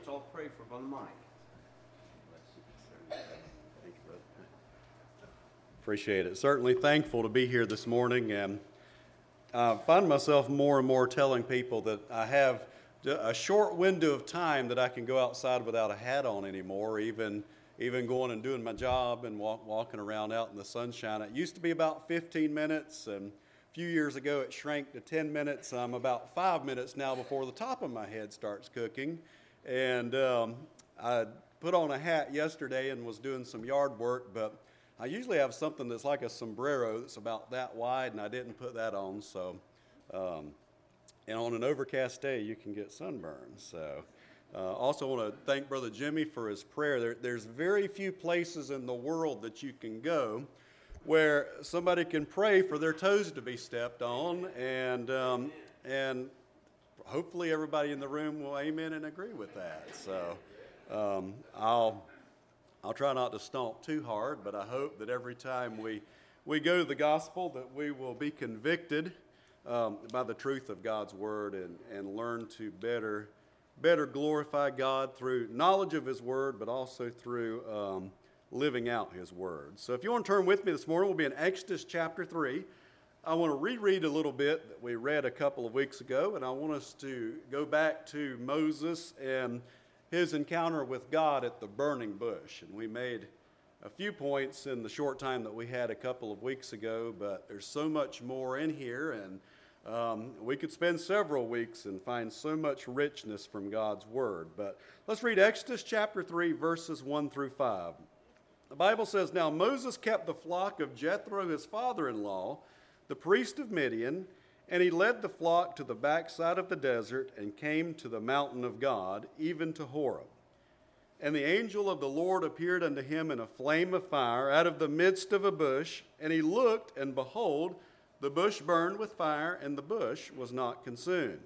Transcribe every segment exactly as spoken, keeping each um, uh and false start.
all pray for Brother Mike. Thank you, brother. Appreciate it. Certainly thankful to be here this morning, and I find myself more and more telling people that I have a short window of time that I can go outside without a hat on anymore, even even going and doing my job and walk, walking around out in the sunshine. It used to be about fifteen minutes, and a few years ago it shrank to ten minutes. I'm about five minutes now before the top of my head starts cooking. And um, I put on a hat yesterday and was doing some yard work, but I usually have something that's like a sombrero that's about that wide, and I didn't put that on. So, um, and on an overcast day, you can get sunburn. So, uh, also want to thank Brother Jimmy for his prayer. There, there's very few places in the world that you can go where somebody can pray for their toes to be stepped on, and um, and hopefully everybody in the room will amen and agree with that. So, um, I'll. I'll try not to stomp too hard, but I hope that every time we, we go to the gospel that we will be convicted um, by the truth of God's word and, and learn to better better glorify God through knowledge of his word, but also through um, living out his word. So if you want to turn with me this morning, we'll be in Exodus chapter three. I want to reread a little bit that we read a couple of weeks ago, and I want us to go back to Moses and his encounter with God at the burning bush. And we made a few points in the short time that we had a couple of weeks ago, but there's so much more in here, and um, we could spend several weeks and find so much richness from God's word. But let's read Exodus chapter three, verses one through five. The Bible says, "Now Moses kept the flock of Jethro, his father-in-law, the priest of Midian, and he led the flock to the backside of the desert and came to the mountain of God, even to Horeb. And the angel of the Lord appeared unto him in a flame of fire out of the midst of a bush. And he looked, and behold, the bush burned with fire, and the bush was not consumed."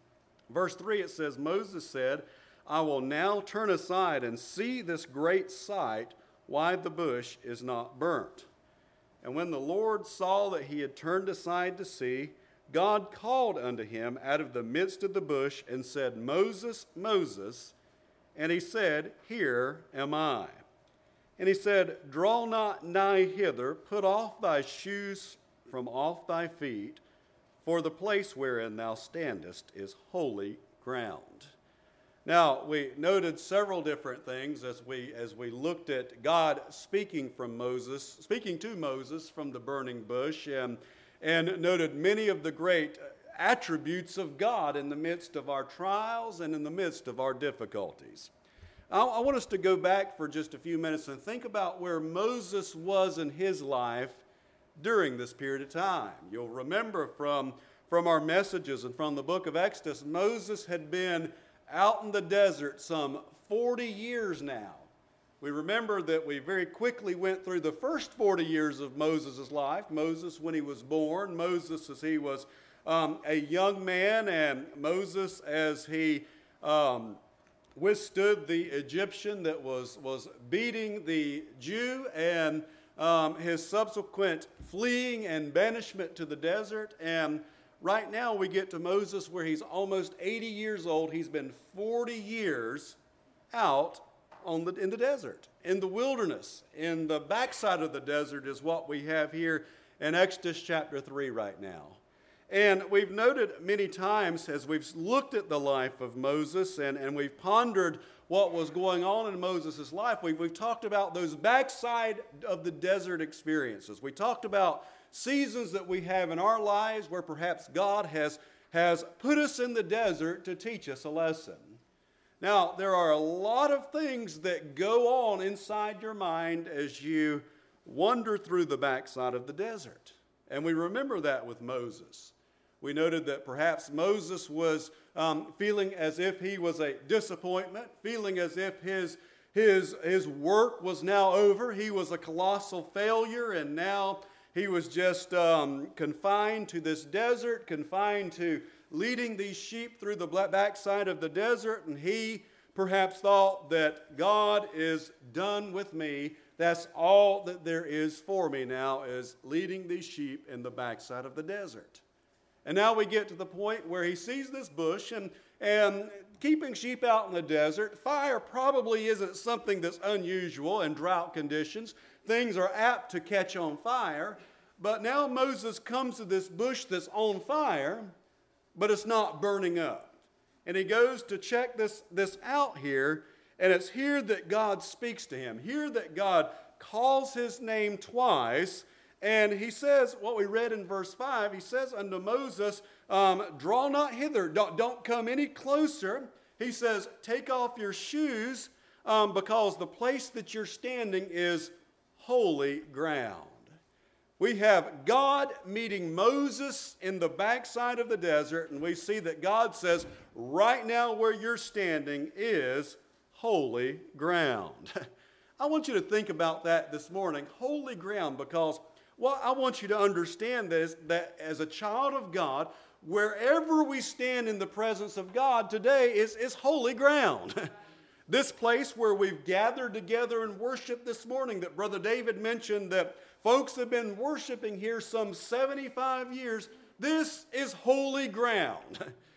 Verse three, it says, "Moses said, I will now turn aside and see this great sight, why the bush is not burnt. And when the Lord saw that he had turned aside to see, God called unto him out of the midst of the bush and said, Moses, Moses. And he said, Here am I. And he said, Draw not nigh hither, put off thy shoes from off thy feet, for the place wherein thou standest is holy ground." Now, we noted several different things as we as we looked at God speaking from Moses, speaking to Moses from the burning bush, and and noted many of the great attributes of God in the midst of our trials and in the midst of our difficulties. I, I want us to go back for just a few minutes and think about where Moses was in his life during this period of time. You'll remember from, from our messages and from the book of Exodus, Moses had been out in the desert some forty years now. We remember that we very quickly went through the first forty years of Moses' life. Moses when he was born, Moses as he was um, a young man, and Moses as he um, withstood the Egyptian that was, was beating the Jew, and um, his subsequent fleeing and banishment to the desert. And right now we get to Moses where he's almost eighty years old. He's been forty years out on the, in the desert, in the wilderness, in the backside of the desert is what we have here in Exodus chapter three right now. And we've noted many times as we've looked at the life of Moses and, and we've pondered what was going on in Moses' life, we've, we've talked about those backside of the desert experiences. We talked about seasons that we have in our lives where perhaps God has, has put us in the desert to teach us a lesson. Now, there are a lot of things that go on inside your mind as you wander through the backside of the desert. And we remember that with Moses. We noted that perhaps Moses was um, feeling as if he was a disappointment, feeling as if his, his, his work was now over. He was a colossal failure, and now he was just um, confined to this desert, confined to leading these sheep through the backside of the desert, and he perhaps thought that God is done with me. That's all that there is for me now, is leading these sheep in the backside of the desert. And now we get to the point where he sees this bush, and, and keeping sheep out in the desert, fire probably isn't something that's unusual in drought conditions. Things are apt to catch on fire. But now Moses comes to this bush that's on fire, but it's not burning up. And he goes to check this, this out here, and it's here that God speaks to him. Here that God calls his name twice, and he says, what we read in verse five, he says unto Moses, um, draw not hither, don't, don't come any closer. He says, take off your shoes, um, because the place that you're standing is holy ground. We have God meeting Moses in the backside of the desert, and we see that God says, right now where you're standing is holy ground. I want you to think about that this morning, holy ground, because what I want you to understand this, that as a child of God, wherever we stand in the presence of God today is, is holy ground. This place where we've gathered together and worshiped this morning, that Brother David mentioned that folks have been worshiping here some seventy-five years, this is holy ground.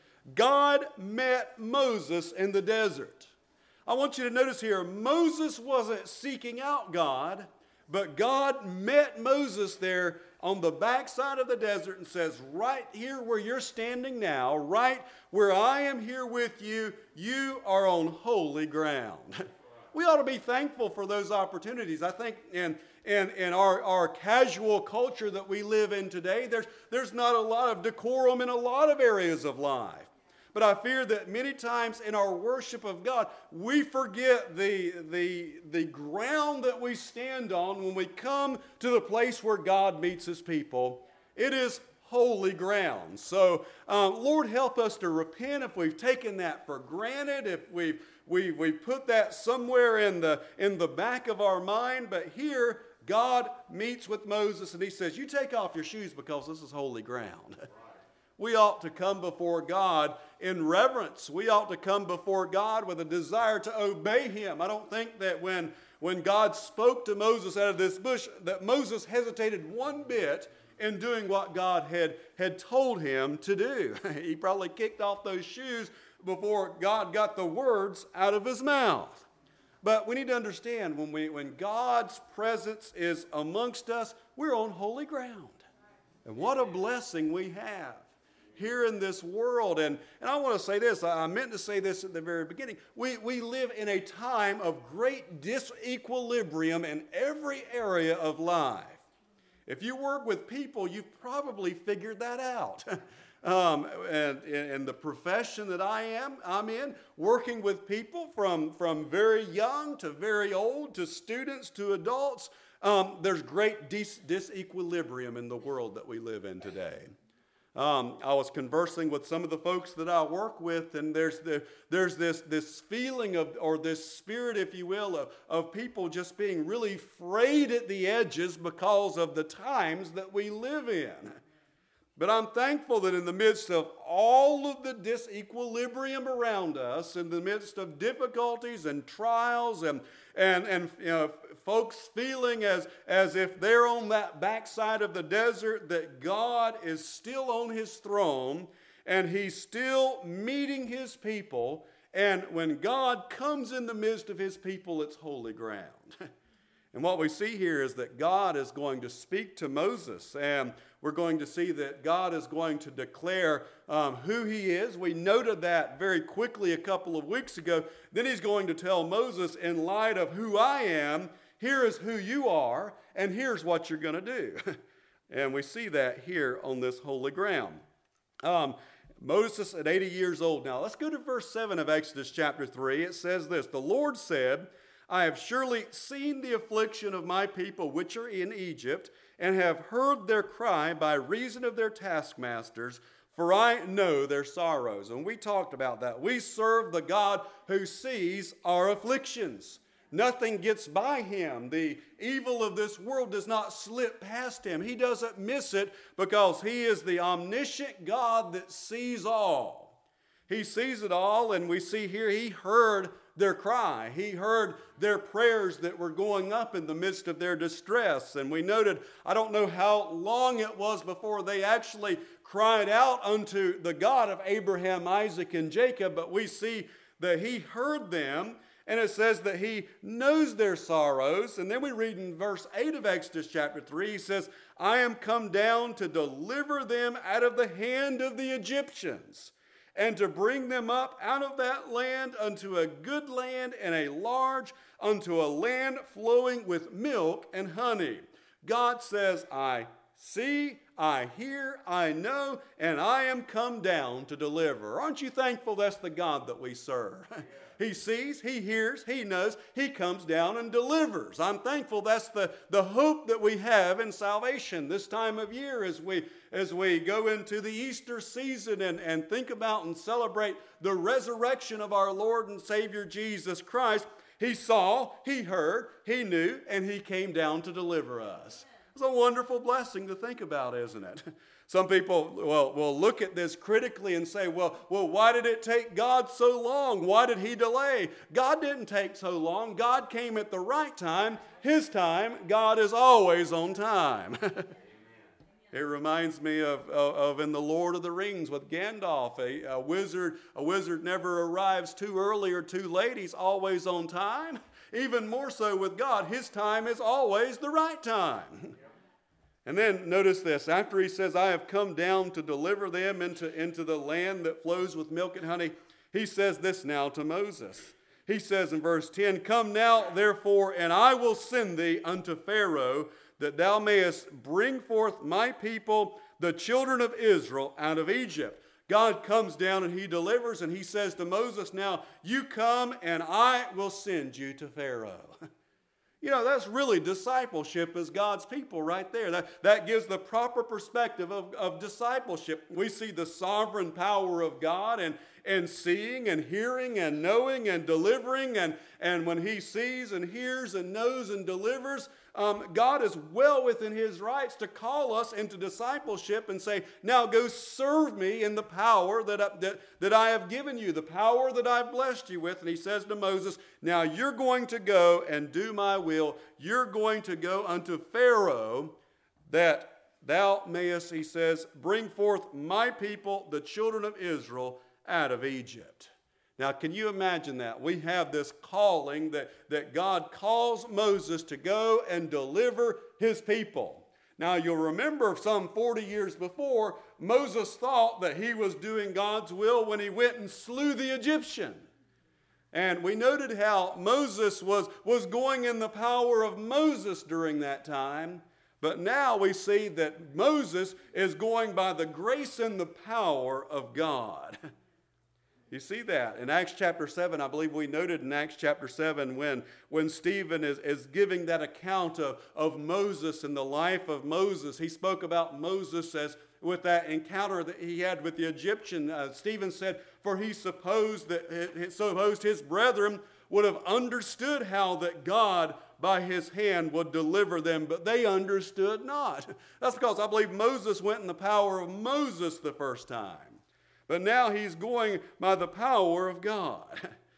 God met Moses in the desert. I want you to notice here, Moses wasn't seeking out God, but God met Moses there on the backside of the desert and says, right here where you're standing now, right where I am here with you, you are on holy ground. We ought to be thankful for those opportunities. I think in, in, in our, our casual culture that we live in today, there's, there's not a lot of decorum in a lot of areas of life. But I fear that many times in our worship of God, we forget the, the, the ground that we stand on when we come to the place where God meets his people. It is holy ground. So, um, Lord, help us to repent if we've taken that for granted, if we've, we, we put that somewhere in the, in the back of our mind. But here, God meets with Moses and he says, you take off your shoes because this is holy ground. We ought to come before God in reverence. We ought to come before God with a desire to obey him. I don't think that when, when God spoke to Moses out of this bush, that Moses hesitated one bit in doing what God had, had told him to do. He probably kicked off those shoes before God got the words out of his mouth. But we need to understand, when, we, when God's presence is amongst us, we're on holy ground. And what a blessing we have here in this world. And, and I want to say this, I meant to say this at the very beginning. We, we live in a time of great disequilibrium in every area of life. If you work with people, you've probably figured that out. um, and in the profession that I am, I'm in, working with people from, from very young to very old, to students to adults, um, there's great dis- disequilibrium in the world that we live in today. Um, I was conversing with some of the folks that I work with, and there's the, there's this, this feeling of, or this spirit, if you will, of, of people just being really frayed at the edges because of the times that we live in. But I'm thankful that in the midst of all of the disequilibrium around us, in the midst of difficulties and trials and, and, and you know, folks feeling as, as if they're on that backside of the desert, that God is still on his throne and he's still meeting his people. And when God comes in the midst of his people, it's holy ground. And what we see here is that God is going to speak to Moses, and we're going to see that God is going to declare um, who he is. We noted that very quickly a couple of weeks ago. Then he's going to tell Moses, in light of who I am, here is who you are, and here's what you're going to do. And we see that here on this holy ground. Um, Moses at eighty years old. Now let's go to verse seven of Exodus chapter three. It says this, the Lord said, I have surely seen the affliction of my people which are in Egypt, and have heard their cry by reason of their taskmasters, for I know their sorrows. And we talked about that. We serve the God who sees our afflictions. Nothing gets by him. The evil of this world does not slip past him. He doesn't miss it because he is the omniscient God that sees all. He sees it all, and we see here he heard their cry. He heard their prayers that were going up in the midst of their distress. And we noted, I don't know how long it was before they actually cried out unto the God of Abraham, Isaac, and Jacob, but we see that he heard them, and it says that he knows their sorrows. And then we read in verse eight of Exodus chapter three, he says, I am come down to deliver them out of the hand of the Egyptians, and to bring them up out of that land unto a good land and a large, unto a land flowing with milk and honey. God says, I see, I hear, I know, and I am come down to deliver. Aren't you thankful that's the God that we serve? He sees, he hears, he knows, he comes down and delivers. I'm thankful that's the, the hope that we have in salvation this time of year as we, as we go into the Easter season and, and think about and celebrate the resurrection of our Lord and Savior Jesus Christ. He saw, he heard, he knew, and he came down to deliver us. It's a wonderful blessing to think about, isn't it? Some people will, will look at this critically and say, well, well, why did it take God so long? Why did he delay? God didn't take so long. God came at the right time. His time, God is always on time. It reminds me of, of, of in the Lord of the Rings with Gandalf, a, a wizard. A wizard never arrives too early or too late. He's always on time. Even more so with God, his time is always the right time. And then notice this, after he says, I have come down to deliver them into, into the land that flows with milk and honey, he says this now to Moses. He says in verse ten, Come now, therefore, and I will send thee unto Pharaoh, that thou mayest bring forth my people, the children of Israel, out of Egypt. God comes down and he delivers, and he says to Moses, now you come and I will send you to Pharaoh. You know, that's really discipleship as God's people right there. That, that gives the proper perspective of, of discipleship. We see the sovereign power of God and, and seeing and hearing and knowing and delivering. And, and when he sees and hears and knows and delivers, um, God is well within his rights to call us into discipleship and say, now go serve me in the power that I, that, that I have given you, the power that I've blessed you with. And he says to Moses, now you're going to go and do my will. You're going to go unto Pharaoh that thou mayest, he says, bring forth my people, the children of Israel, out of Egypt. Now, can you imagine that? We have this calling that, that God calls Moses to go and deliver his people. Now, you'll remember some forty years before, Moses thought that he was doing God's will when he went and slew the Egyptian. And we noted how Moses was, was going in the power of Moses during that time. But now we see that Moses is going by the grace and the power of God. You see that in Acts chapter seven, I believe we noted in Acts chapter seven when, when Stephen is, is giving that account of, of Moses and the life of Moses. He spoke about Moses as with that encounter that he had with the Egyptian. Uh, Stephen said, for he supposed that he supposed his brethren would have understood how that God by his hand would deliver them, but they understood not. That's because I believe Moses went in the power of Moses the first time. But now he's going by the power of God.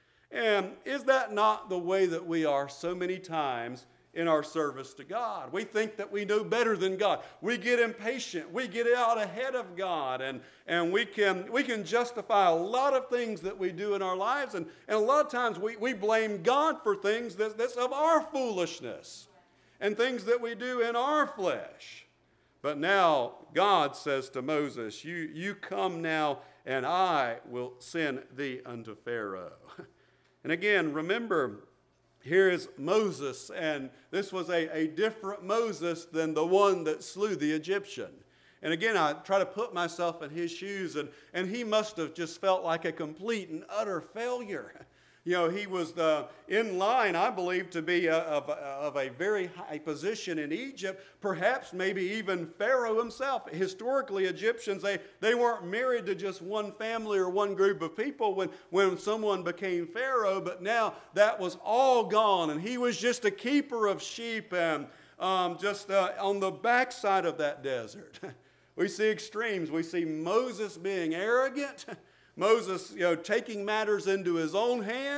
And is that not the way that we are so many times in our service to God? We think that we know better than God. We get impatient. We get out ahead of God. And, and we can we can justify a lot of things that we do in our lives. And, and a lot of times we, we blame God for things that, that's of our foolishness and things that we do in our flesh. But now God says to Moses, you, you come now and I will send thee unto Pharaoh. And again, remember, here is Moses, and this was a, a different Moses than the one that slew the Egyptian. And again, I try to put myself in his shoes, and, and he must have just felt like a complete and utter failure. You know, he was the, in line, I believe, to be a, of, of a very high position in Egypt, perhaps maybe even Pharaoh himself. Historically, Egyptians, they, they weren't married to just one family or one group of people when, when someone became Pharaoh, but now that was all gone, and he was just a keeper of sheep and um, just uh, on the backside of that desert. We see extremes. We see Moses being arrogant, Moses, you know, taking matters into his own hands,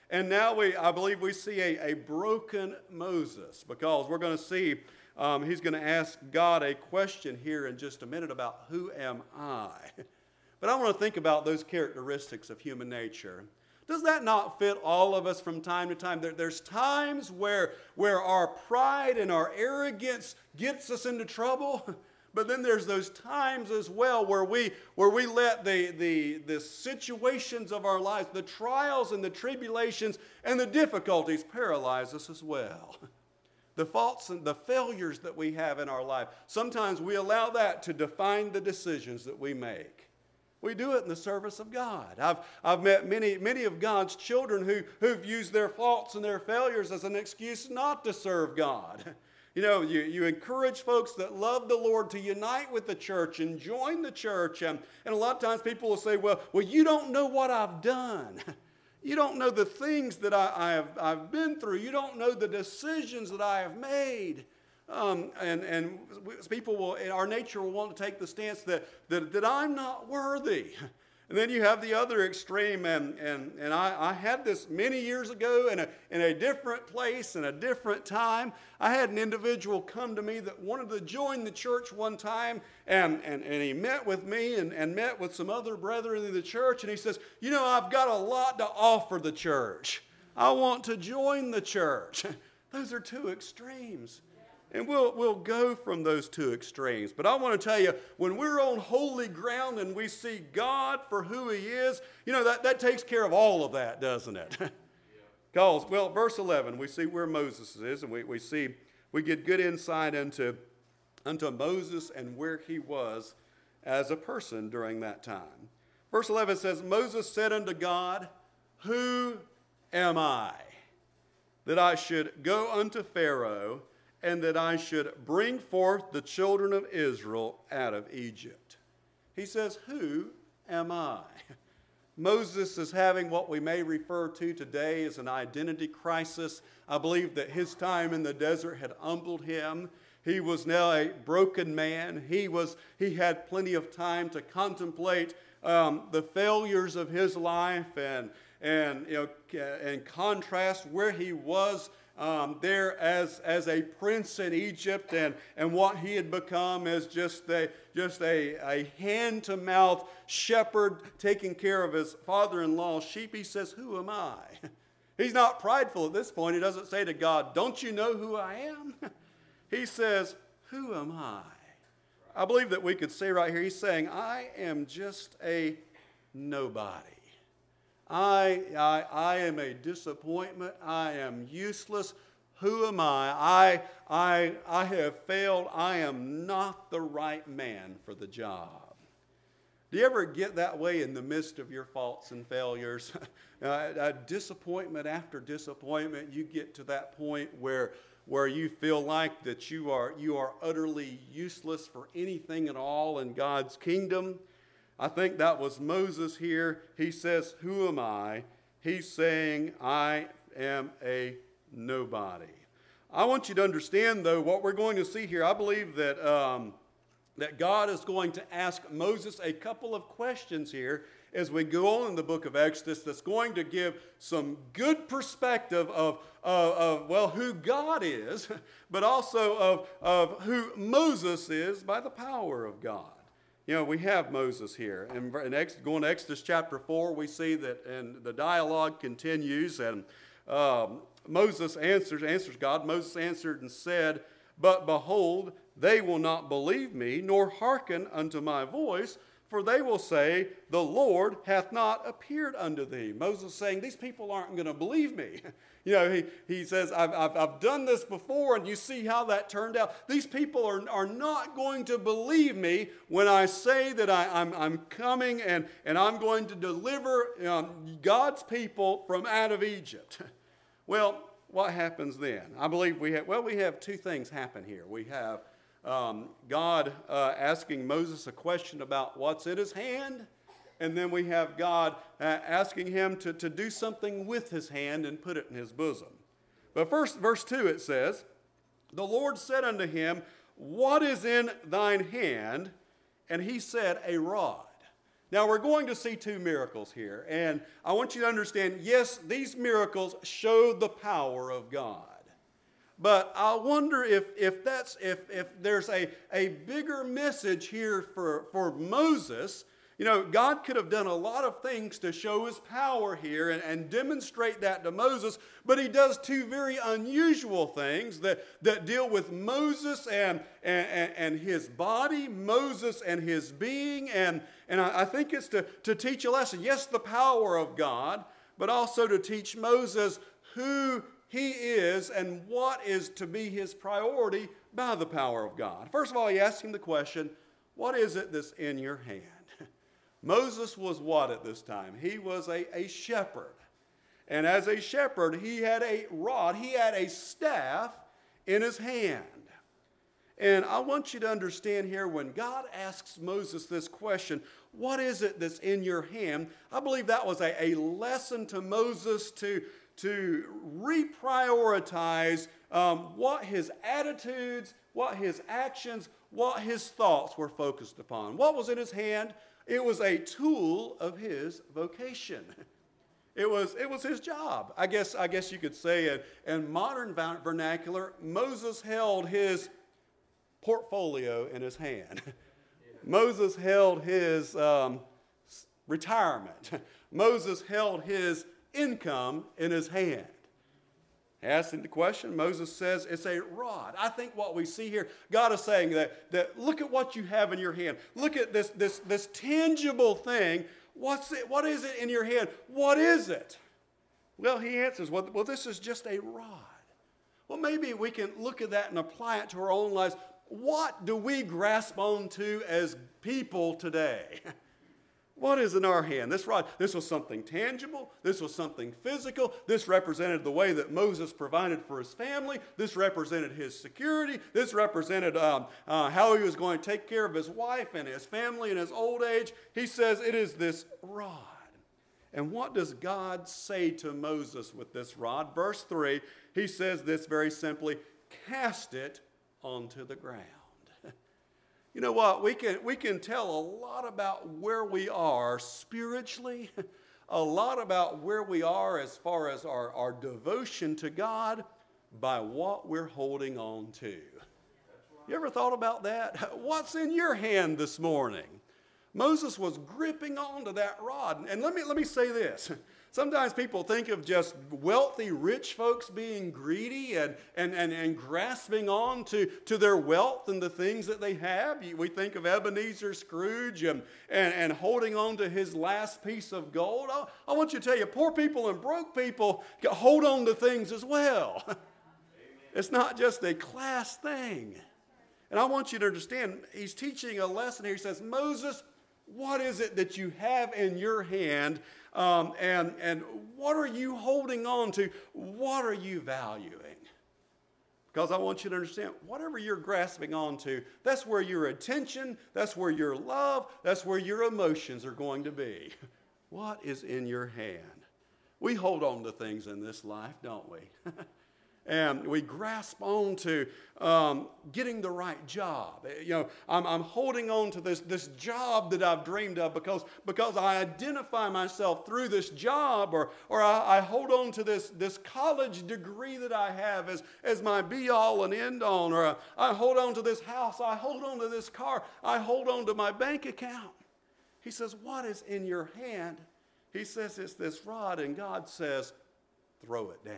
And now we, I believe we see a, a broken Moses, because we're going to see um, he's going to ask God a question here in just a minute about who am I? But I want to think about those characteristics of human nature. Does that not fit all of us from time to time? There, there's times where, where our pride and our arrogance gets us into trouble. But then there's those times as well where we, where we let the, the, the situations of our lives, the trials and the tribulations and the difficulties paralyze us as well. The faults and the failures that we have in our life, sometimes we allow that to define the decisions that we make. We do it in the service of God. I've, I've met many, many of God's children who, who've used their faults and their failures as an excuse not to serve God. You know, you, you encourage folks that love the Lord to unite with the church and join the church. And, and a lot of times people will say, well, well, you don't know what I've done. You don't know the things that I, I have, I've been through. You don't know the decisions that I have made. Um, and, and people will, our nature will want to take the stance that, that, that I'm not worthy. And then you have the other extreme, and, and, and I, I had this many years ago in a, in a different place, in a different time. I had an individual come to me that wanted to join the church one time, and, and, and he met with me and, and met with some other brethren in the church, and he says, you know, I've got a lot to offer the church. I want to join the church. Those are two extremes. And we'll, we'll go from those two extremes. But I want to tell you, when we're on holy ground and we see God for who He is, you know, that, that takes care of all of that, doesn't it? Because, well, verse eleven, we see where Moses is, and we, we see, we get good insight into, into Moses and where he was as a person during that time. Verse eleven says, Moses said unto God, who am I, that I should go unto Pharaoh, and that I should bring forth the children of Israel out of Egypt? He says, who am I? Moses is having what we may refer to today as an identity crisis. I believe that his time in the desert had humbled him. He was now a broken man. He was, he had plenty of time to contemplate um, the failures of his life and, and, you know, and contrast where he was Um, there as, as a prince in Egypt, and, and what he had become as just a, just a, a hand-to-mouth shepherd taking care of his father-in-law's sheep. He says, who am I? He's not prideful at this point. He doesn't say to God, don't you know who I am? He says, who am I? I believe that we could say right here, he's saying, I am just a nobody. I, I, I am a disappointment. I am useless. Who am I? I, I, I have failed. I am not the right man for the job. Do you ever get that way in the midst of your faults and failures? uh, disappointment after disappointment, you get to that point where, where you feel like that you are, you are utterly useless for anything at all in God's kingdom. I think that was Moses here. He says, who am I? He's saying, I am a nobody. I want you to understand, though, what we're going to see here. I believe that, um, that God is going to ask Moses a couple of questions here as we go on in the book of Exodus that's going to give some good perspective of, of, of well, who God is, but also of, of who Moses is by the power of God. You know, we have Moses here. And in Ex- going to Exodus chapter four, we see that, and the dialogue continues, and um, Moses answers, answers God. Moses answered and said, but behold, they will not believe me, nor hearken unto my voice, for they will say, the Lord hath not appeared unto thee. Moses saying, these people aren't going to believe me. You know, he, he says, I've, I've, I've done this before, and you see how that turned out. These people are, are not going to believe me when I say that I, I'm, I'm coming and, and I'm going to deliver um, God's people from out of Egypt. Well, what happens then? I believe we have, well, we have two things happen here. We have um, God uh, asking Moses a question about what's in his hand, and then we have God uh, asking him to, to do something with his hand and put it in his bosom. But first, verse two, it says, the Lord said unto him, what is in thine hand? And he said, a rod. Now, we're going to see two miracles here, and I want you to understand, yes, these miracles show the power of God. But I wonder if, if, that's, if, if there's a, a bigger message here for, for Moses. You know, God could have done a lot of things to show his power here and, and demonstrate that to Moses, but he does two very unusual things that, that deal with Moses and, and, and his body, Moses and his being, and, and I, I think it's to, to teach a lesson. Yes, the power of God, but also to teach Moses who he is and what is to be his priority by the power of God. First of all, he asked him the question, what is it that's in your hand? Moses was what at this time? He was a, a shepherd. And as a shepherd, he had a rod, he had a staff in his hand. And I want you to understand here, when God asks Moses this question, what is it that's in your hand? I believe that was a, a lesson to Moses to to reprioritize um, what his attitudes, what his actions, what his thoughts were focused upon. What was in his hand? It was a tool of his vocation. It was, it was his job. I guess, I guess you could say it in modern vernacular, Moses held his portfolio in his hand. Moses held his um, retirement. Moses held his income in his hand. Asking the question, Moses says it's a rod. I think what we see here, God is saying that, that look at what you have in your hand. Look at this, this, this tangible thing. What's it, what is it in your hand? What is it? Well, he answers, well, well, this is just a rod. Well, maybe we can look at that and apply it to our own lives. What do we grasp onto as people today? What is in our hand? This rod, this was something tangible. This was something physical. This represented the way that Moses provided for his family. This represented his security. This represented um, uh, how he was going to take care of his wife and his family in his old age. He says it is this rod. And what does God say to Moses with this rod? Verse three, he says this very simply, cast it onto the ground. You know what? We can, we can tell a lot about where we are spiritually, a lot about where we are as far as our, our devotion to God by what we're holding on to. You ever thought about that? What's in your hand this morning? Moses was gripping onto that rod. And let me, let me say this. Sometimes people think of just wealthy, rich folks being greedy and, and, and, and grasping on to, to their wealth and the things that they have. We think of Ebenezer Scrooge and, and, and holding on to his last piece of gold. I, I want you to tell you, poor people and broke people hold on to things as well. Amen. It's not just a class thing. And I want you to understand, he's teaching a lesson here. He says, Moses, what is it that you have in your hand? Um, and, and what are you holding on to? What are you valuing? Because I want you to understand, whatever you're grasping onto, that's where your attention, that's where your love, that's where your emotions are going to be. What is in your hand? We hold on to things in this life, don't we? And we grasp on to um, getting the right job. You know, I'm, I'm holding on to this, this job that I've dreamed of because, because I identify myself through this job, or, or I, I hold on to this, this college degree that I have as, as my be-all and end-all, or I, I hold on to this house, I hold on to this car, I hold on to my bank account. He says, what is in your hand? He says, it's this rod, and God says, throw it down.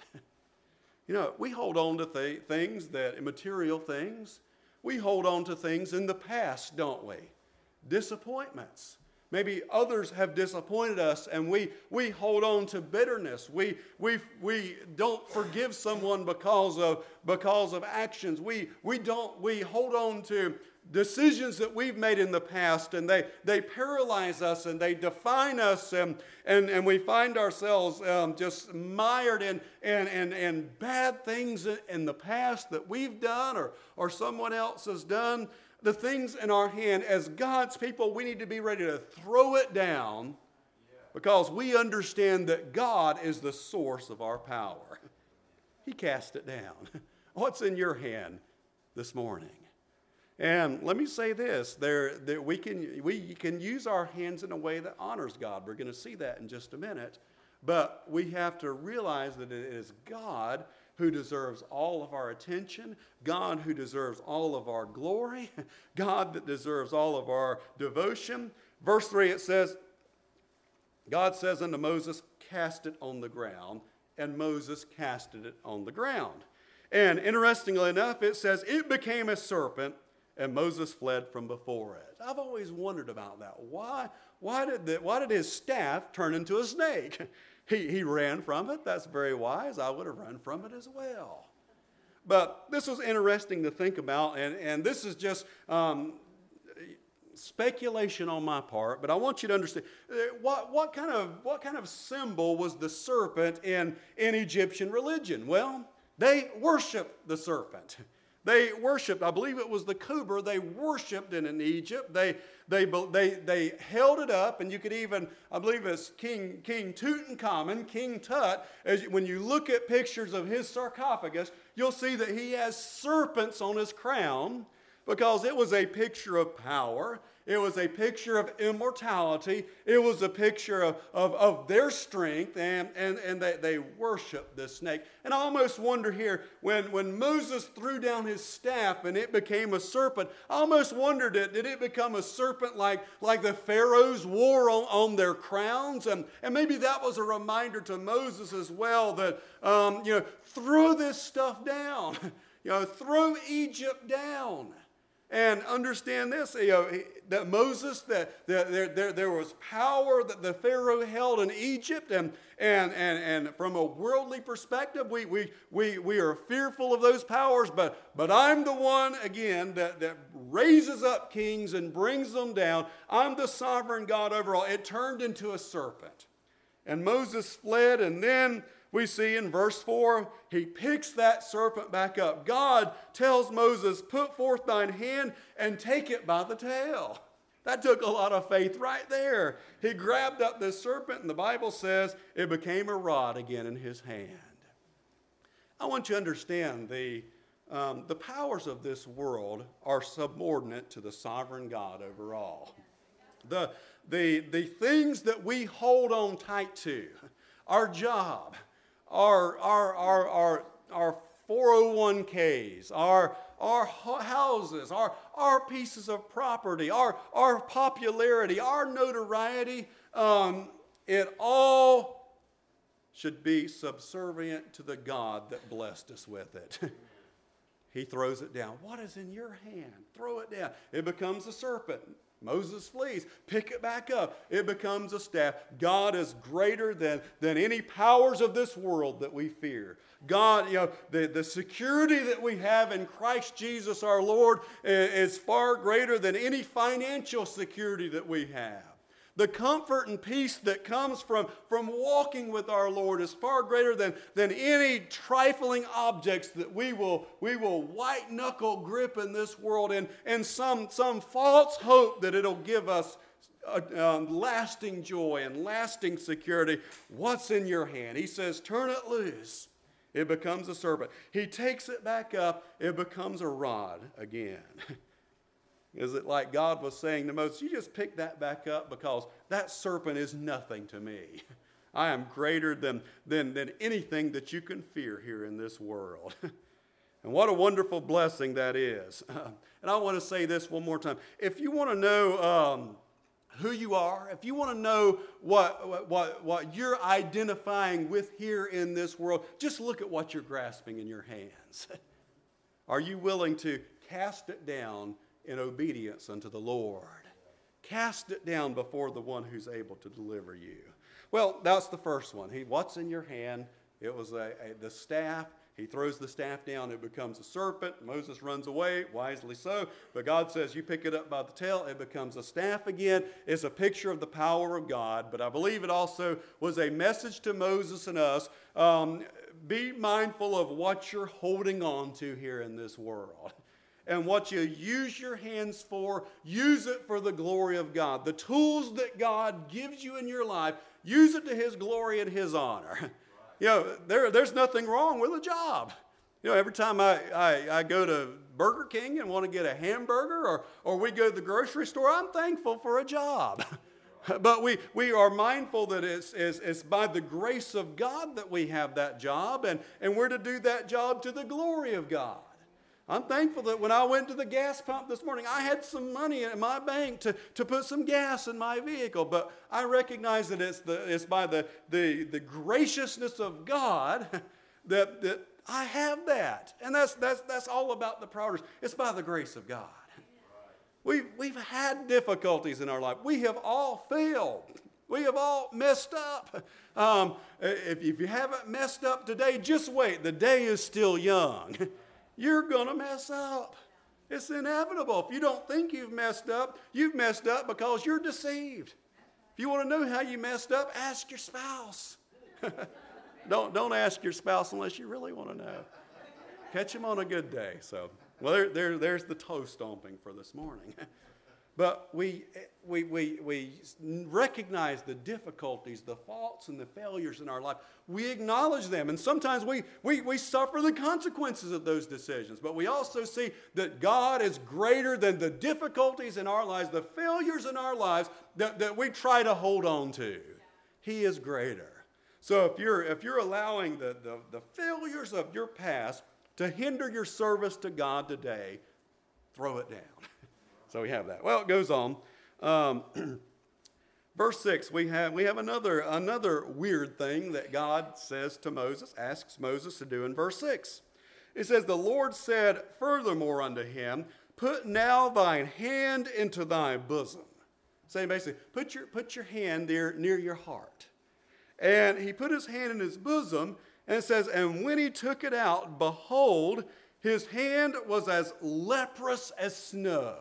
You know, we hold on to th- things that, material things. We hold on to things in the past, don't we? Disappointments. Maybe others have disappointed us, and we, we hold on to bitterness. We, we, we don't forgive someone because of, because of actions. We, we, don't, we hold on to decisions that we've made in the past, and they, they paralyze us and they define us, and, and, and we find ourselves um, just mired in, in, in, in bad things in the past that we've done or, or someone else has done. The things in our hand, as God's people, we need to be ready to throw it down because we understand that God is the source of our power. He cast it down. What's in your hand this morning? And let me say this, there, there we can we can use our hands in a way that honors God. We're going to see that in just a minute. But we have to realize that it is God who deserves all of our attention, God who deserves all of our glory, God that deserves all of our devotion. Verse three, it says, God says unto Moses, cast it on the ground, and Moses casted it on the ground. And interestingly enough, it says, it became a serpent, and Moses fled from before it. I've always wondered about that. Why, why, did, the, why did his staff turn into a snake? He, he ran from it. That's very wise. I would have run from it as well. But this was interesting to think about, and, and this is just um, speculation on my part, but I want you to understand, what, what, kind of, what kind of symbol was the serpent in, in Egyptian religion? Well, they worshiped the serpent. They worshipped, I believe it was the cobra, they worshipped it in Egypt. They, they, they, they held it up, and you could even, I believe it's King, King Tutankhamun, King Tut, as you, when you look at pictures of his sarcophagus, you'll see that he has serpents on his crown, because it was a picture of power. It was a picture of immortality. It was a picture of, of, of their strength, and, and, and they, they worshiped this snake. And I almost wonder here, when, when Moses threw down his staff and it became a serpent, I almost wondered, did, did it become a serpent like, like the pharaohs wore on, on their crowns? And, and maybe that was a reminder to Moses as well that, um, you know, throw this stuff down. You know, throw Egypt down. And understand this, you know, that Moses, that there, there, there was power that the Pharaoh held in Egypt, and, and, and, and from a worldly perspective, we, we, we, we are fearful of those powers, but, but I'm the one, again, that, that raises up kings and brings them down. I'm the sovereign God over all. It turned into a serpent. And Moses fled, and then we see in verse four, he picks that serpent back up. God tells Moses, put forth thine hand and take it by the tail. That took a lot of faith right there. He grabbed up this serpent, and the Bible says it became a rod again in his hand. I want you to understand the, um, the powers of this world are subordinate to the sovereign God over all. The, the, the things that we hold on tight to, our job, Our, our, our, our, our four oh one k's, our, our houses, our, our pieces of property, our, our popularity, our notoriety, um, it all should be subservient to the God that blessed us with it. He throws it down. What is in your hand? Throw it down. It becomes a serpent. Moses flees. Pick it back up. It becomes a staff. God is greater than, than any powers of this world that we fear. God, you know, the, the security that we have in Christ Jesus our Lord is far greater than any financial security that we have. The comfort and peace that comes from, from walking with our Lord is far greater than, than any trifling objects that we will, we will white-knuckle grip in this world, and, and some, some false hope that it'll give us a, a lasting joy and lasting security. What's in your hand? He says, turn it loose. It becomes a serpent. He takes it back up. It becomes a rod again. Is it like God was saying to Moses, you just pick that back up because that serpent is nothing to me. I am greater than, than, than anything that you can fear here in this world. And what a wonderful blessing that is. Uh, and I want to say this one more time. If you want to know um, who you are, if you want to know what, what, what you're identifying with here in this world, just look at what you're grasping in your hands. Are you willing to cast it down in obedience unto the Lord? Cast it down before the one who's able to deliver you. Well, that's the first one. He, what's in your hand? It was a, a, the staff. He throws the staff down. It becomes a serpent. Moses runs away, wisely so. But God says, you pick it up by the tail. It becomes a staff again. It's a picture of the power of God. But I believe it also was a message to Moses and us. Um, be mindful of what you're holding on to here in this world. And what you use your hands for, use it for the glory of God. The tools that God gives you in your life, use it to His glory and His honor. Right. You know, there, there's nothing wrong with a job. You know, every time I, I, I go to Burger King and want to get a hamburger, or, or we go to the grocery store, I'm thankful for a job. But we, we are mindful that it's, it's, it's by the grace of God that we have that job, and, and we're to do that job to the glory of God. I'm thankful that when I went to the gas pump this morning, I had some money in my bank to, to put some gas in my vehicle. But I recognize that it's, the, it's by the, the, the graciousness of God that, that I have that. And that's, that's, that's all about the priorities. It's by the grace of God. We've, we've had difficulties in our life. We have all failed. We have all messed up. Um, if, if you haven't messed up today, just wait. The day is still young. You're going to mess up. It's inevitable. If you don't think you've messed up, you've messed up because you're deceived. If you want to know how you messed up, ask your spouse. don't, don't ask your spouse unless you really want to know. Catch him on a good day. So, well, there, there, there's the toe stomping for this morning. But we, we, we, we recognize the difficulties, the faults, and the failures in our life. We acknowledge them, and sometimes we, we, we suffer the consequences of those decisions. But we also see that God is greater than the difficulties in our lives, the failures in our lives that, that we try to hold on to. He is greater. So if you're, if you're allowing the, the, the failures of your past to hinder your service to God today, throw it down. So we have that. Well, it goes on. Um, verse six, we have we have another another weird thing that God says to Moses, asks Moses to do in verse six. It says, the Lord said furthermore unto him, put now thine hand into thy bosom. Saying basically, put your put your hand there near your heart. And he put his hand in his bosom, and it says, and when he took it out, behold, his hand was as leprous as snow.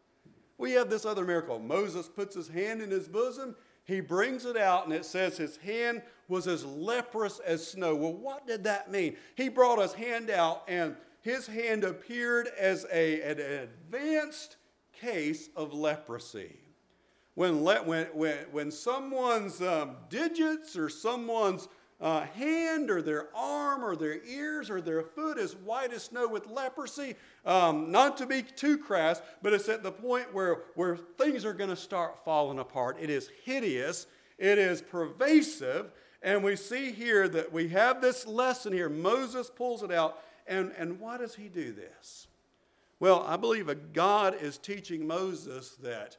We have this other miracle. Moses puts his hand in his bosom. He brings it out, and it says his hand was as leprous as snow. Well, what did that mean? He brought his hand out, and his hand appeared as a, an advanced case of leprosy. When, le- when, when, when someone's um, digits or someone's Uh, hand or their arm or their ears or their foot is white as snow with leprosy, um, not to be too crass, but it's at the point where, where things are going to start falling apart. It is hideous. It is pervasive. And we see here that we have this lesson here. Moses pulls it out. And, and why does he do this? Well, I believe that God is teaching Moses that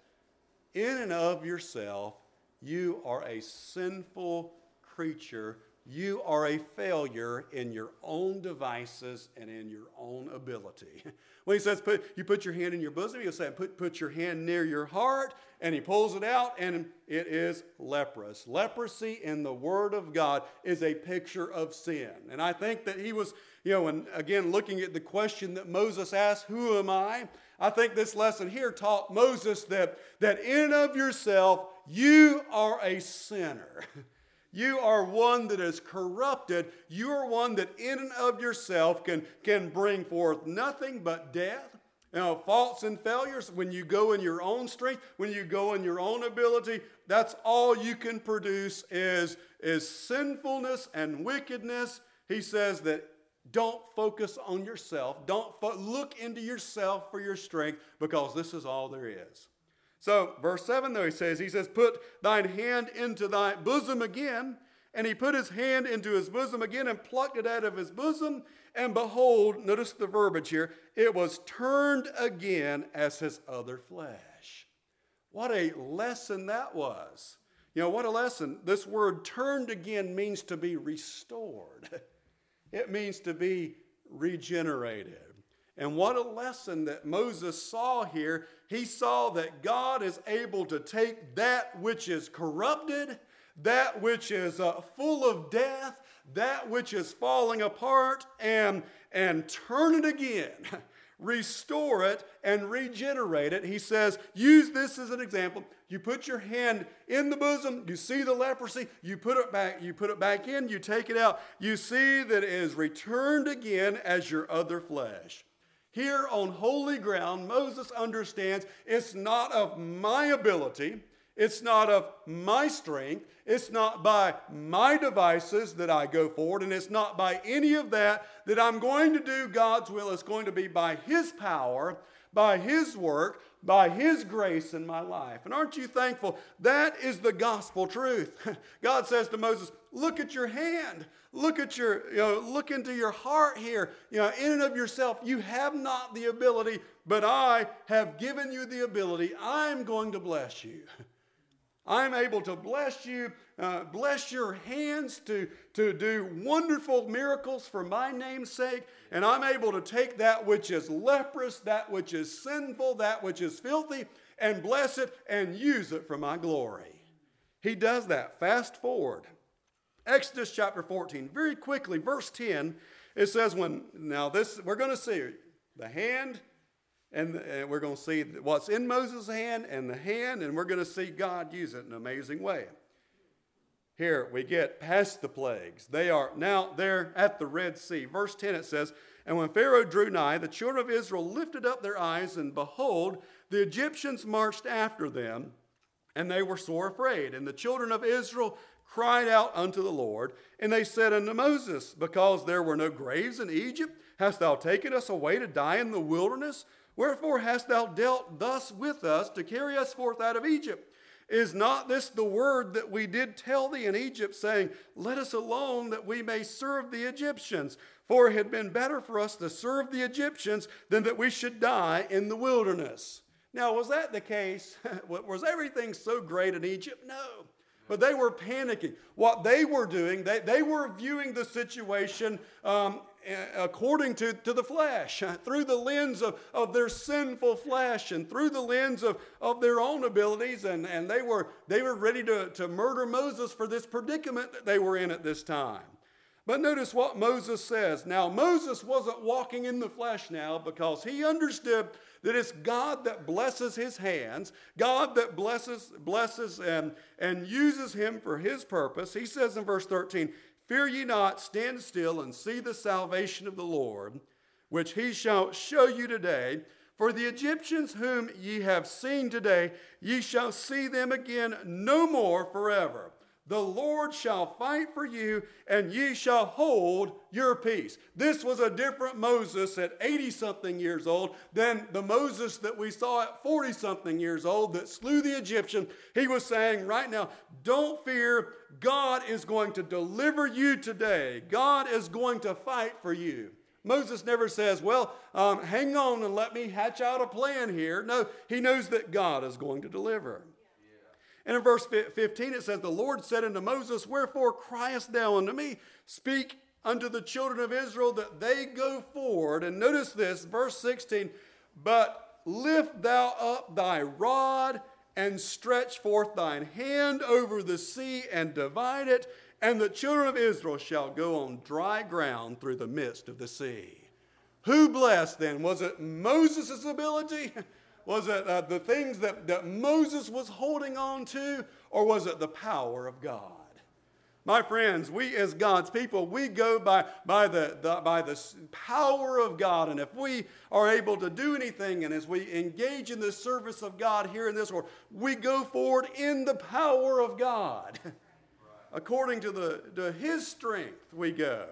in and of yourself, you are a sinful creature. You are a failure in your own devices and in your own ability. When he says, put, you put your hand in your bosom, he'll say, put, put your hand near your heart, and he pulls it out, and it is leprous. Leprosy in the Word of God is a picture of sin. And I think that he was, you know, and again, looking at the question that Moses asked, who am I? I think this lesson here taught Moses that, that in and of yourself, you are a sinner. You are one that is corrupted. You are one that in and of yourself can, can bring forth nothing but death. You know, faults and failures, when you go in your own strength, when you go in your own ability, that's all you can produce is, is sinfulness and wickedness. He says that don't focus on yourself. Don't fo- look into yourself for your strength, because this is all there is. So, verse seven, though, he says, he says, put thine hand into thy bosom again. And he put his hand into his bosom again and plucked it out of his bosom. And behold, notice the verbiage here, it was turned again as his other flesh. What a lesson that was. You know, what a lesson. This word turned again means to be restored. It means to be regenerated. And what a lesson that Moses saw here. He saw that God is able to take that which is corrupted, that which is uh, full of death, that which is falling apart, and, and turn it again, restore it, and regenerate it. He says, use this as an example. You put your hand in the bosom, you see the leprosy, you put it back, you put it back in, you take it out. You see that it is returned again as your other flesh. Here on holy ground, Moses understands it's not of my ability, It's not of my strength. It's not by my devices that I go forward, and it's not by any of that that I'm going to do God's will. It's going to be by His power, by His work, by His grace in my life. And aren't you thankful? That is the gospel truth. God says to Moses, look at your hand. Look at your, you know, look into your heart here. You know, in and of yourself, you have not the ability, but I have given you the ability. I'm going to bless you. I'm able to bless you, uh, bless your hands to, to do wonderful miracles for my name's sake. And I'm able to take that which is leprous, that which is sinful, that which is filthy, and bless it and use it for my glory. He does that. Fast forward. Exodus chapter fourteen, very quickly, verse ten, it says when, now this, we're going to see the hand, and, and we're going to see what's in Moses' hand and the hand, and we're going to see God use it in an amazing way. Here we get past the plagues. They are now there at the Red Sea. Verse ten, it says, and when Pharaoh drew nigh, the children of Israel lifted up their eyes, and behold, the Egyptians marched after them, and they were sore afraid. And the children of Israel cried out unto the Lord, and they said unto Moses, because there were no graves in Egypt, hast thou taken us away to die in the wilderness? Wherefore hast thou dealt thus with us to carry us forth out of Egypt? Is not this the word that we did tell thee in Egypt, saying, let us alone that we may serve the Egyptians? For it had been better for us to serve the Egyptians than that we should die in the wilderness. Now, was that the case? Was everything so great in Egypt? No. But they were panicking. What they were doing, they, they were viewing the situation um, according to, to the flesh, through the lens of, of their sinful flesh and through the lens of, of their own abilities. And, and they were, they were ready to, to murder Moses for this predicament that they were in at this time. But notice what Moses says. Now, Moses wasn't walking in the flesh now because he understood that it's God that blesses his hands, God that blesses, blesses and, and uses him for his purpose. He says in verse thirteen, fear ye not, stand still and see the salvation of the Lord, which he shall show you today. For the Egyptians whom ye have seen today, ye shall see them again no more forever. The Lord shall fight for you, and ye shall hold your peace. This was a different Moses at eighty-something years old than the Moses that we saw at forty-something years old that slew the Egyptian. He was saying right now, don't fear. God is going to deliver you today. God is going to fight for you. Moses never says, well, um, hang on and let me hatch out a plan here. No, he knows that God is going to deliver. And in verse fifteen it says, the Lord said unto Moses, wherefore criest thou unto me? Speak unto the children of Israel that they go forward. And notice this, verse sixteen, but lift thou up thy rod and stretch forth thine hand over the sea and divide it, and the children of Israel shall go on dry ground through the midst of the sea. Who blessed then? Was it Moses' ability? Was it uh, the things that, that Moses was holding on to, or was it the power of God? My friends, we as God's people, we go by, by, the, the, by the power of God. And if we are able to do anything, and as we engage in the service of God here in this world, we go forward in the power of God. Right. According to, the, to His strength, we go.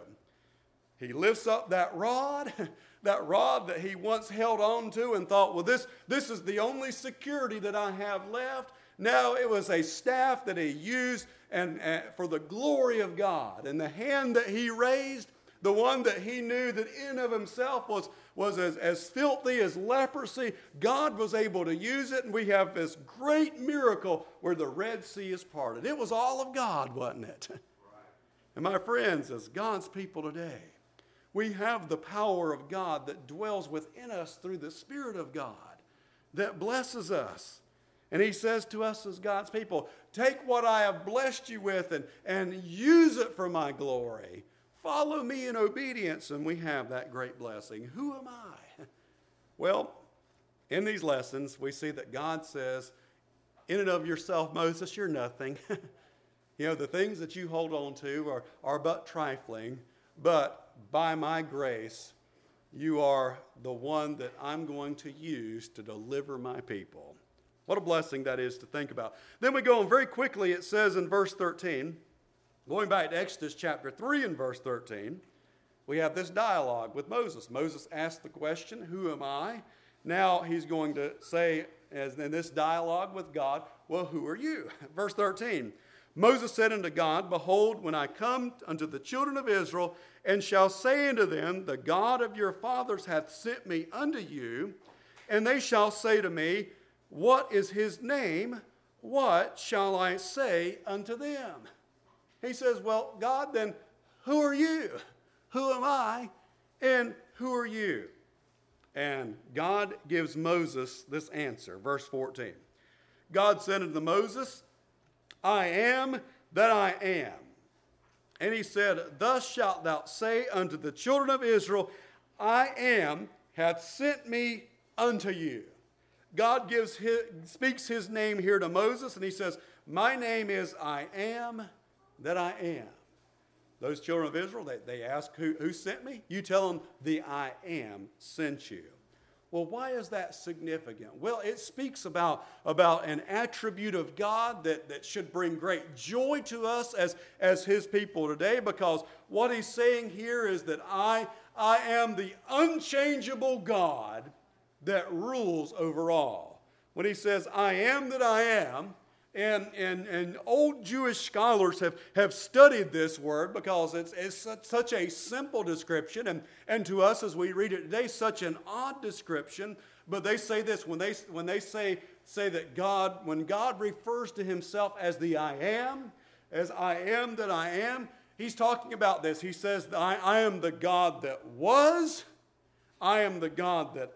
He lifts up that rod, that rod that he once held on to and thought, well, this, this is the only security that I have left. No, it was a staff that he used and, and for the glory of God. And the hand that he raised, the one that he knew that in of himself was, was as, as filthy as leprosy, God was able to use it. And we have this great miracle where the Red Sea is parted. It was all of God, wasn't it? Right. And my friends, as God's people today, we have the power of God that dwells within us through the Spirit of God that blesses us. And he says to us as God's people, take what I have blessed you with and, and use it for my glory. Follow me in obedience, and we have that great blessing. Who am I? Well, in these lessons, we see that God says, in and of yourself, Moses, you're nothing. You know, the things that you hold on to are, are but trifling, but by my grace, you are the one that I'm going to use to deliver my people. What a blessing that is to think about. Then we go on very quickly. It says in verse thirteen, going back to Exodus chapter three and verse thirteen, we have this dialogue with Moses. Moses asked the question, who am I? Now he's going to say, as in this dialogue with God, well, who are you? Verse thirteen, Moses said unto God, behold, when I come unto the children of Israel, and shall say unto them, the God of your fathers hath sent me unto you, and they shall say to me, what is his name? What shall I say unto them? He says, well, God, then who are you? Who am I? And who are you? And God gives Moses this answer. Verse fourteen. God said unto Moses, I am that I am. And he said, thus shalt thou say unto the children of Israel, I am hath sent me unto you. God gives his, speaks his name here to Moses, and he says, my name is I am that I am. Those children of Israel, they, they ask, who, who sent me? You tell them, the I am sent you. Well, why is that significant? Well, it speaks about, about an attribute of God that, that should bring great joy to us as, as his people today, because what he's saying here is that I, I am the unchangeable God that rules over all. When he says, I am that I am, and, and, and old Jewish scholars have, have studied this word because it's, it's such, such a simple description, and, and to us as we read it today, such an odd description. But they say this, when they, when they say, say that God, when God refers to himself as the I am, as I am that I am, he's talking about this. He says, I, I am the God that was, I am the God that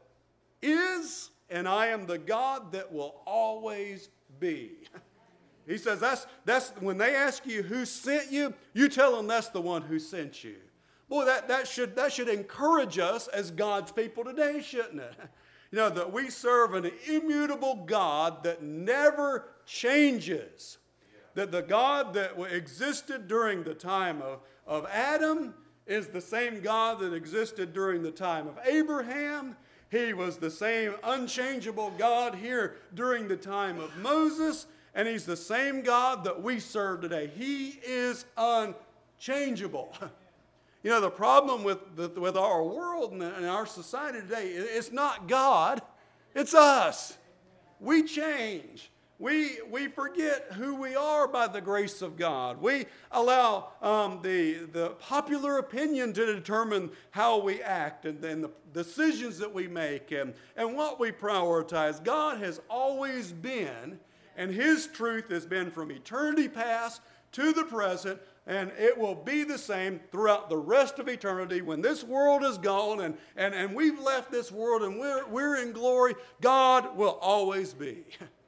is, and I am the God that will always be. He says that's, that's when they ask you who sent you, you tell them that's the one who sent you. Boy, that, that, should, that should encourage us as God's people today, shouldn't it? You know, that we serve an immutable God that never changes. That the God that existed during the time of, of Adam is the same God that existed during the time of Abraham. He was the same unchangeable God here during the time of Moses, and he's the same God that we serve today. He is unchangeable. You know, the problem with, the, with our world and our society today, it's not God, it's us. We change. We, we forget who we are by the grace of God. We allow um, the, the popular opinion to determine how we act and then the decisions that we make and, and what we prioritize. God has always been, and his truth has been from eternity past to the present, and it will be the same throughout the rest of eternity. When this world is gone and, and, and we've left this world and we're, we're in glory, God will always be.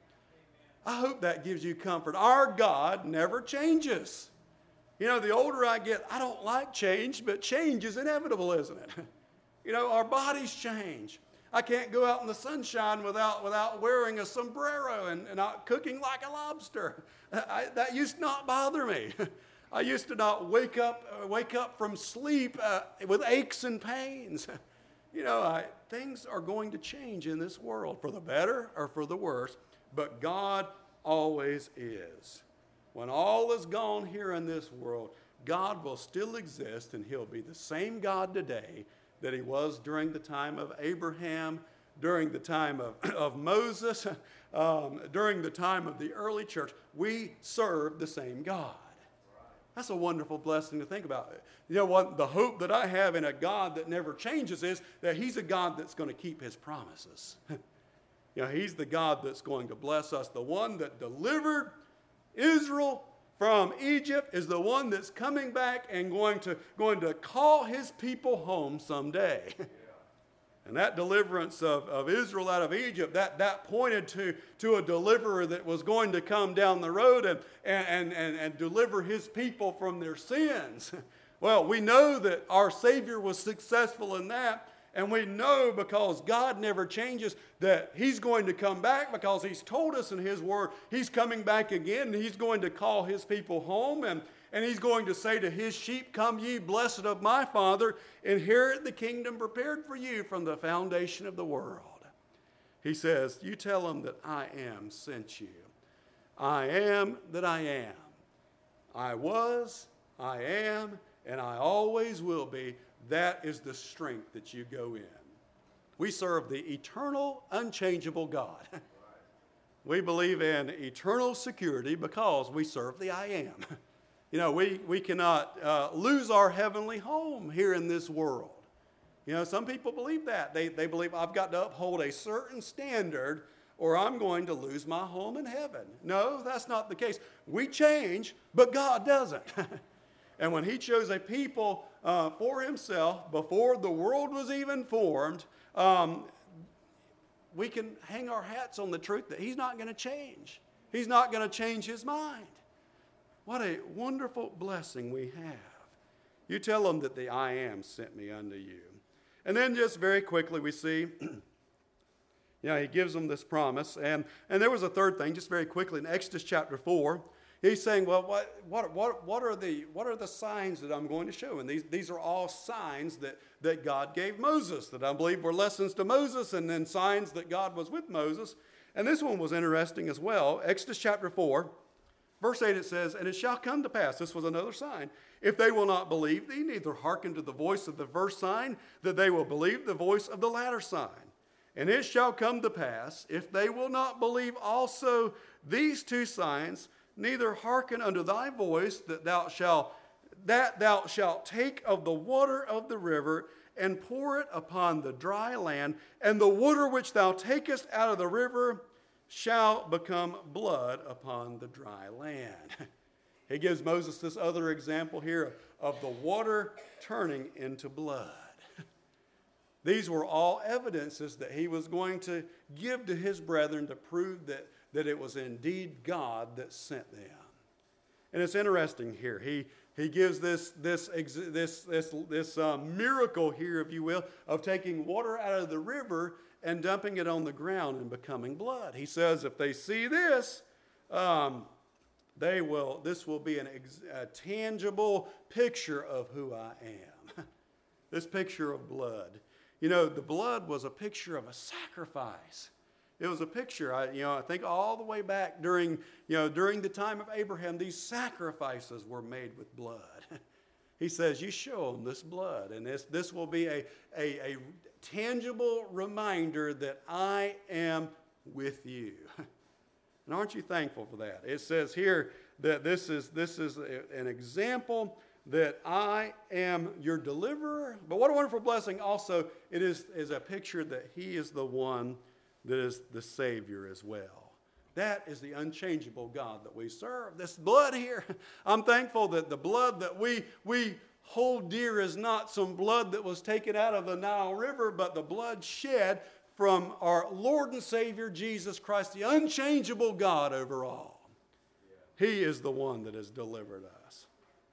I hope that gives you comfort. Our God never changes. You know, the older I get, I don't like change, but change is inevitable, isn't it? You know, our bodies change. I can't go out in the sunshine without, without wearing a sombrero and, and not cooking like a lobster. I, that used to not bother me. I used to not wake up, uh, wake up from sleep uh, with aches and pains. You know, I, things are going to change in this world for the better or for the worse. But God always is. When all is gone here in this world, God will still exist, and he'll be the same God today that he was during the time of Abraham, during the time of, of Moses, um, during the time of the early church. We serve the same God. That's a wonderful blessing to think about. You know what? The hope that I have in a God that never changes is that he's a God that's going to keep his promises. You know, he's the God that's going to bless us. The one that delivered Israel from Egypt is the one that's coming back and going to, going to call his people home someday. Yeah. And that deliverance of, of Israel out of Egypt, that, that pointed to, to a deliverer that was going to come down the road and, and, and, and deliver his people from their sins. Well, we know that our Savior was successful in that. And we know, because God never changes, that he's going to come back, because he's told us in his word he's coming back again, and he's going to call his people home, and, and he's going to say to his sheep, come ye blessed of my Father, inherit the kingdom prepared for you from the foundation of the world. He says, you tell them that I am sent you. I am that I am. I was, I am, and I always will be. That is the strength that you go in. We serve the eternal, unchangeable God. We believe in eternal security because we serve the I am. You know, we, we cannot uh, lose our heavenly home here in this world. You know, some people believe that. They, they believe I've got to uphold a certain standard or I'm going to lose my home in heaven. No, that's not the case. We change, but God doesn't. And when he chose a people uh, for himself before the world was even formed, um, we can hang our hats on the truth that he's not going to change. He's not going to change his mind. What a wonderful blessing we have. You tell them that the I am sent me unto you. And then just very quickly we see, you know, he gives them this promise. And, and there was a third thing, just very quickly, in Exodus chapter four. He's saying, well, what, what, what, what, are the, what are the signs that I'm going to show? And these, these are all signs that, that God gave Moses, that I believe were lessons to Moses and then signs that God was with Moses. And this one was interesting as well. Exodus chapter four, verse eight, it says, and it shall come to pass, this was another sign, if they will not believe thee, neither hearken to the voice of the first sign, that they will believe the voice of the latter sign. And it shall come to pass, if they will not believe also these two signs, neither hearken unto thy voice, that thou shalt that thou shalt take of the water of the river and pour it upon the dry land, and the water which thou takest out of the river shall become blood upon the dry land. He gives Moses this other example here of the water turning into blood. These were all evidences that he was going to give to his brethren to prove that, that it was indeed God that sent them. And it's interesting here. He, he gives this, this, this, this, this uh, miracle here, if you will, of taking water out of the river and dumping it on the ground and becoming blood. He says if they see this, um, they will. This will be an ex, a tangible picture of who I am. This picture of blood. You know, the blood was a picture of a sacrifice. It was a picture, I, you know, I think all the way back during, you know, during the time of Abraham, these sacrifices were made with blood. He says, you show them this blood, and this, this will be a, a, a tangible reminder that I am with you. And aren't you thankful for that? It says here that this is, this is a, an example that I am your deliverer. But what a wonderful blessing also, it is, is a picture that he is the one that is the Savior as well. That is the unchangeable God that we serve. This blood here, I'm thankful that the blood that we, we hold dear is not some blood that was taken out of the Nile River, but the blood shed from our Lord and Savior Jesus Christ, the unchangeable God over all. He is the one that has delivered us.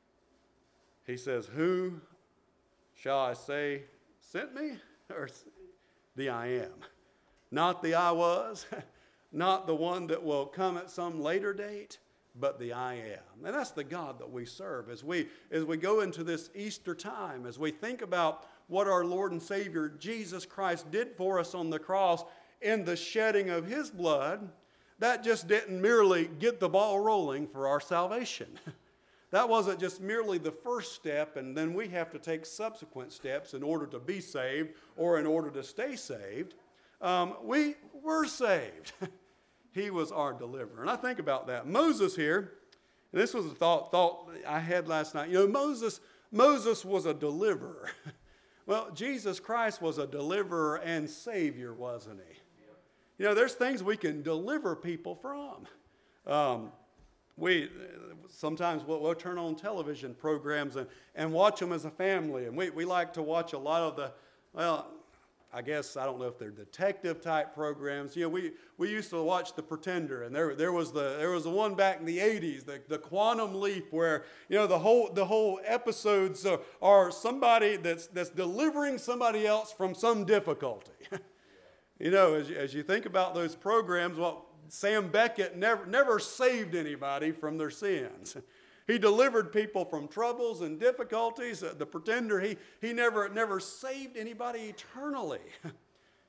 He says, who shall I say sent me? Or the I am. Not the I was, not the one that will come at some later date, but the I am. And that's the God that we serve. As we, as we go into this Easter time, as we think about what our Lord and Savior Jesus Christ did for us on the cross in the shedding of his blood, that just didn't merely get the ball rolling for our salvation. That wasn't just merely the first step, and then we have to take subsequent steps in order to be saved or in order to stay saved. Um, we were saved. He was our deliverer. And I think about that. Moses here, and this was a thought, thought I had last night. You know, Moses, Moses was a deliverer. Well, Jesus Christ was a deliverer and Savior, wasn't he? You know, there's things we can deliver people from. Um, we sometimes we'll, we'll turn on television programs and, and watch them as a family. And we, we like to watch a lot of the, well, I guess, I don't know if they're detective type programs. You know, we, we used to watch The Pretender, and there, there was the there was the one back in the eighties, the, the Quantum Leap, where, you know, the whole the whole episodes are, are somebody that's that's delivering somebody else from some difficulty. You know, as you, as you think about those programs, well, Sam Beckett never never saved anybody from their sins. He delivered people from troubles and difficulties. The Pretender, he, he never, never saved anybody eternally.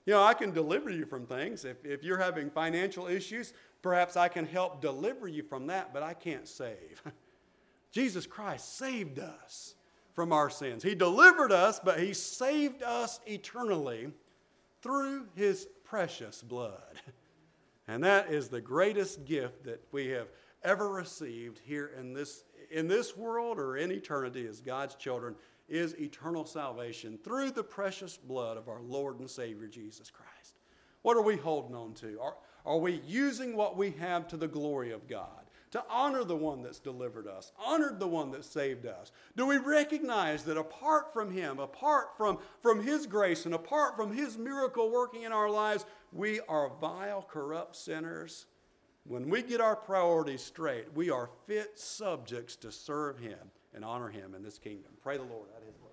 You know, I can deliver you from things. If, if you're having financial issues, perhaps I can help deliver you from that, but I can't save. Jesus Christ saved us from our sins. He delivered us, but he saved us eternally through his precious blood. And that is the greatest gift that we have ever received here in this, in this world or in eternity as God's children, is eternal salvation through the precious blood of our Lord and Savior Jesus Christ. What are we holding on to? Are, are we using what we have to the glory of God, to honor the one that's delivered us, honored the one that saved us? Do we recognize that apart from him, apart from, from his grace, and apart from his miracle working in our lives, we are vile, corrupt sinners? When we get our priorities straight, we are fit subjects to serve him and honor him in this kingdom. Pray the Lord out of his